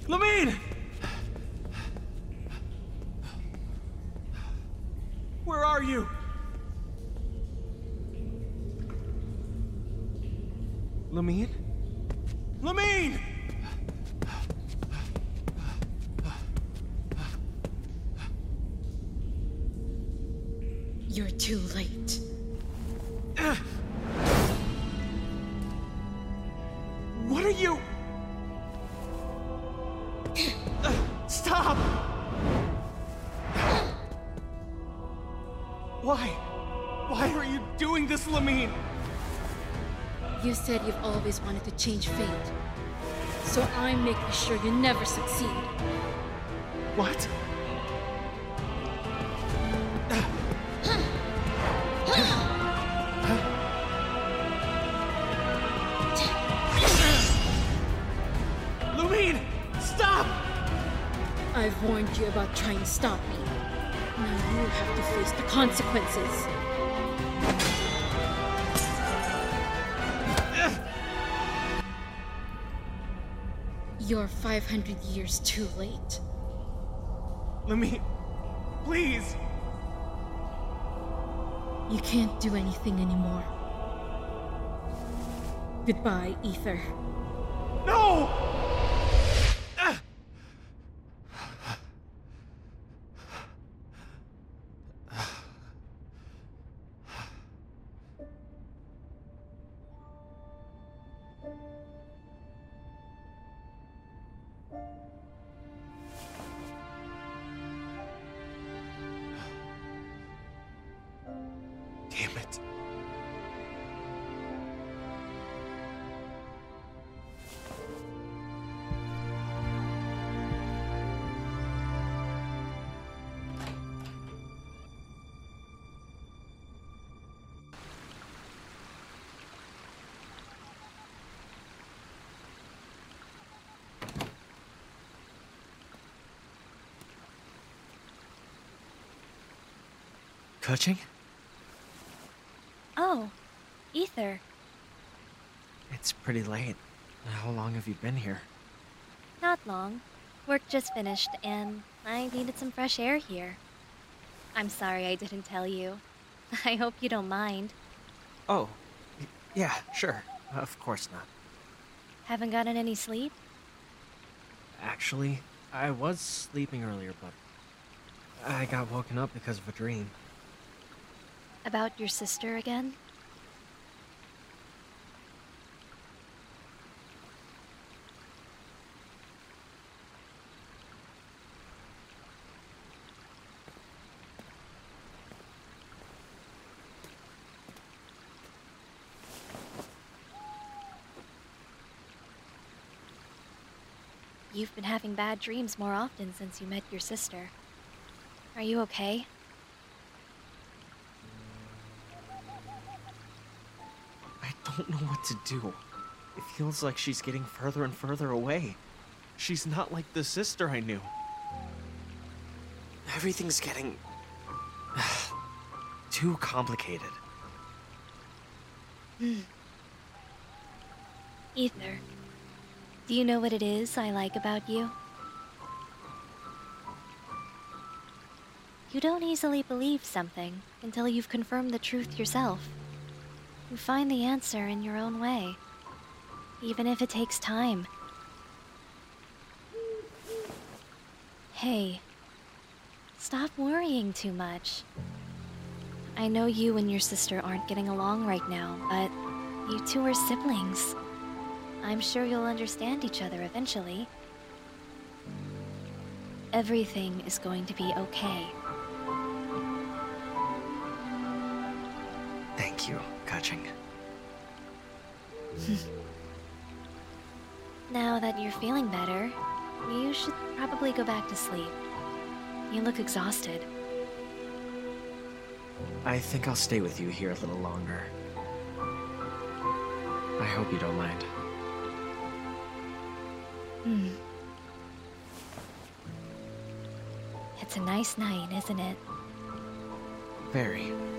Lamine! Where are you? Lamine? Lamine! You're too late. What are you? Stop! Why? Why are you doing this, Lamine? You said you've always wanted to change fate. So I'm making sure you never succeed. What? Lamine! Stop! I've warned you about trying to stop me. Now you have to face the consequences. You're 500 years too late. Lamine, please! You can't do anything anymore. Goodbye, Ether. No! Damn it. Coaching? Oh, Ether. It's pretty late. How long have you been here? Not long. Work just finished, and I needed some fresh air here. I'm sorry I didn't tell you. I hope you don't mind. Oh, yeah, sure. Of course not. Haven't gotten any sleep? Actually, I was sleeping earlier, but I got woken up because of a dream. About your sister again? You've been having bad dreams more often since you met your sister. Are you okay? I don't know what to do. It feels like she's getting further and further away. She's not like the sister I knew. Everything's getting too complicated. Ether, do you know what it is I like about you? You don't easily believe something until you've confirmed the truth yourself. You find the answer in your own way, even if it takes time. Hey, stop worrying too much. I know you and your sister aren't getting along right now, but you two are siblings. I'm sure you'll understand each other eventually. Everything is going to be okay. Thank you, Kaching. Now that you're feeling better, you should probably go back to sleep. You look exhausted. I think I'll stay with you here a little longer. I hope you don't mind. It's a nice night, isn't it? Very.